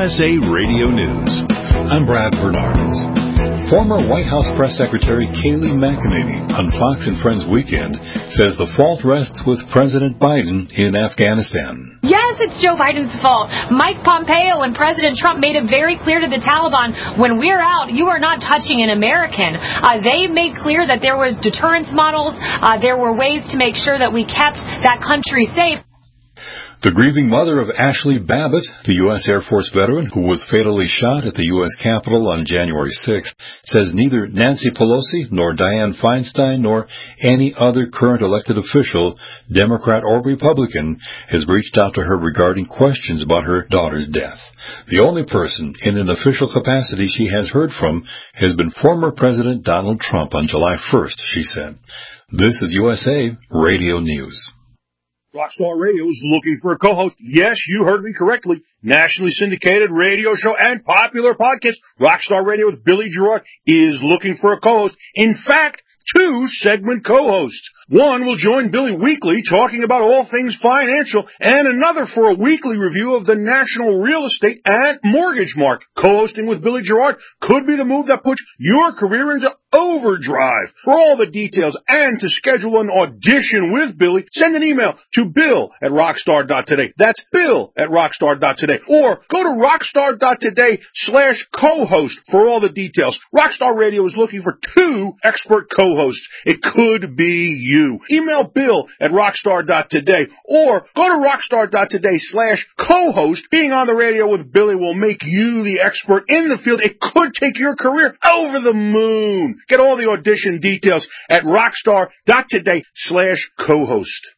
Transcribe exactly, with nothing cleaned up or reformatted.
S A Radio News. I'm Brad Bernards. Former White House Press Secretary Kayleigh McEnany on Fox and Friends Weekend says the fault rests with President Biden in Afghanistan. Yes, it's Joe Biden's fault. Mike Pompeo and President Trump made it very clear to the Taliban, when we're out, you are not touching an American. Uh, they made clear that there were deterrence models. Uh, there were ways to make sure that we kept that country safe. The grieving mother of Ashley Babbitt, the U S Air Force veteran who was fatally shot at the U S Capitol on January sixth, says neither Nancy Pelosi nor Dianne Feinstein nor any other current elected official, Democrat or Republican, has reached out to her regarding questions about her daughter's death. The only person in an official capacity she has heard from has been former President Donald Trump on July first, she said. This is U S A Radio News. Rockstar Radio is looking for a co-host. Yes, you heard me correctly. Nationally syndicated radio show and popular podcast. Rockstar Radio with Billy Gerard is looking for a co-host. In fact, two segment co-hosts. One will join Billy weekly talking about all things financial, and another for a weekly review of the national real estate and mortgage market. Co-hosting with Billy Gerard could be the move that puts your career into overdrive. For all the details and to schedule an audition with Billy, send an email to bill at rockstar dot today. That's bill at rockstar dot today. Or go to rockstar dot today slash co-host for all the details. Rockstar Radio is looking for two expert co-hosts. It could be you. Email bill at rockstar dot today or go to rockstar dot today slash co-host. Being on the radio with Billy will make you the expert in the field. It could take your career over the moon. Get all the audition details at rockstar dot today slash co-host.